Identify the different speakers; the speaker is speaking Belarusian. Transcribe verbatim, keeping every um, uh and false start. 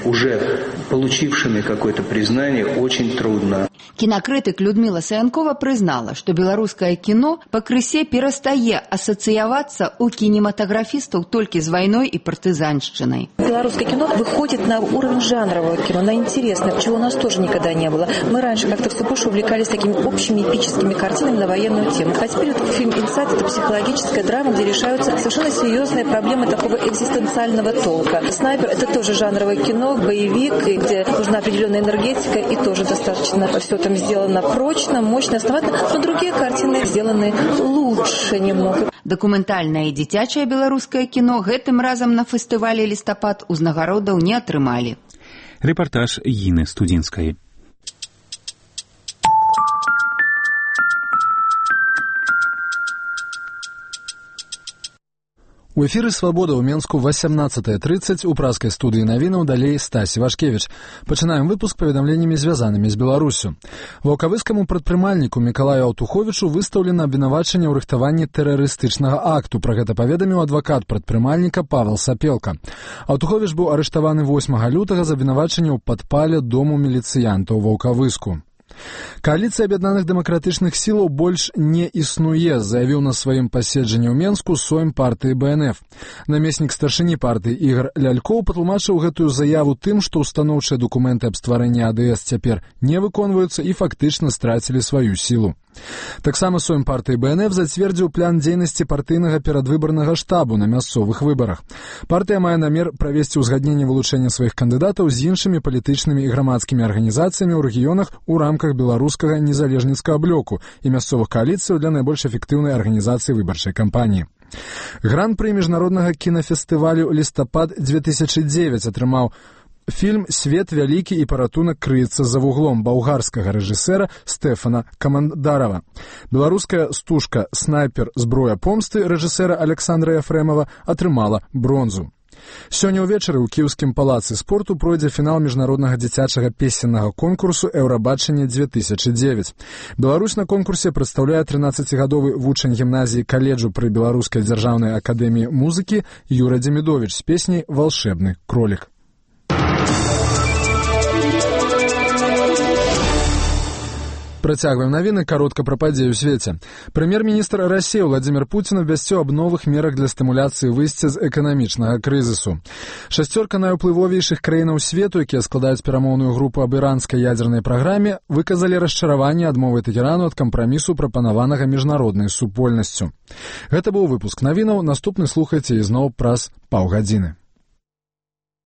Speaker 1: уже получившими какое-то признание, очень трудно.
Speaker 2: Кинокритык Людмила Саянкова признала, что белорусское кино пакрысе перастае ассоциироваться у кинематографистов только с войной и партизанщиной.
Speaker 3: Белорусское кино выходит на уровень жанрового кино, на интересное, чего у нас тоже никогда не было. Мы раньше как-то все больше увлекались такими общими эпическими картинами на военную тему. А теперь вот фильм «Инсайт» — это психологическая драма, где решаются совершенно серьезные проблемы такого экзистенциального толка. «Снайпер» — это тоже жанровое кино, боевик, где нужна определенная энергетика, и тоже достаточно все там сделано прочно, мощно, основательно, но другие картины сделаны лучше немного.
Speaker 2: Дакументальнае і дзіцячае беларускае кіно гэтым разам на фестывале «Лістапад» узнагародаў не атрымалі.
Speaker 4: Рэпартаж Іны Студзінскай.
Speaker 5: У эфіры «Свабода» ў Менску восемнадцатая тридцать у праскай студыі навінаў далей Стась Івашкевіч. Пачынаем выпуск паведамленнямі, звязанымі з Беларусю. Ваўкавыскаму прадпрымальніку Мікалаю Аўтуховічу выстаўлена абвінавачанне ў рыхтаванні тэрарыстычнага акту. Пра гэта паведаміў адвакат прадпрымальніка Павел Сапелка. Аўтуховіч быў арыштаваны восьмага лютага за абвінавачанне ў падпале дому міліцыянта ў Ваўкавыску. Коаліцыя аб'яднаных дэмакратычных сілаў больш не існуе, заявіў на сваім паседжанні ў Менску сойм партыі Бэ Эн Эф. Намеснік старшыні партыі Ігар Лялькоў патлумачыў гэтую заяву тым, што ўстаноўчыя дакументы аб стварэнні А Дэ Эс цяпер не выконваюцца і фактычна страцілі сваю сілу. Таксама сойм партыі Бэ Эн Эф зацвердзіў план дзейнасці партыйнага перадвыбарнага штабу на мясцовых выбарах. Партыя мае намер правесці ўзгадненне вылучэння сваіх кандыдатаў з іншымі палітычнымі і грамадскімі арганізацыямі ў рэгіёнах у рамках беларускага незалежніцкага блоку і мясцовых кааліцыяў для найбольш эфектыўнай арганізацыі выбарчай кампаніі. Гран-пры міжнароднага кінафестывалю «Лістапад» две тысячи девять атрымаў фільм «Свет вялікі і паратунак крыецца за вуглом» балгарскага рэжысэра Стэфана Камандарава. Беларуская стужка «Снайпер. Зброя помсты» рэжысэра Александра Ефремова атрымала бронзу. Сёння ўвечары ў кіеўскім палацы спорту пройдзе фінал міжнароднага дзіцячага песеннага конкурсу «Еўрабачанне две тысячи девять». Беларусь на конкурсе прадстаўляе трынаццацігадовы вучань гімназіі каледжу пры Беларускай дзяржаўнай акадэміі музыкі Юра Демідовіч з песняй «Волшебны кролик». Працягваем навіны, каротка пра падзеі ў свеце. Прэм'ер-міністр Расіі Владзімір Пуцін абвясціў аб новых мерах для стымуляцыі выйсця з эканамічнага крызісу. Шасцёрка найуплывовейшых краінаў свету, якія складаюць перамоўную групу аб іранскай ядзернай праграме, выказалі расчараванне адмовай Тэхерану ад кампрамісу, прапанаванага міжнароднай супольнасцю. Гэта быў выпуск навінаў, наступны слухайце ізноў праз паўгадзіны.